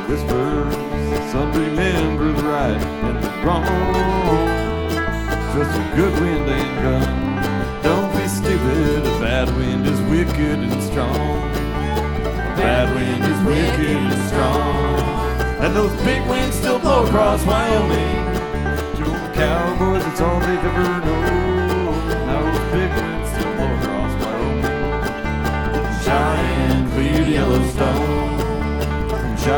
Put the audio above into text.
whispers. Some remember the right and the wrong. Trust a good wind ain't gone. Don't be stupid, a bad wind is wicked and strong. A bad wind is wicked and strong. And those big winds still blow across Wyoming. To cowboys, it's all they've ever known.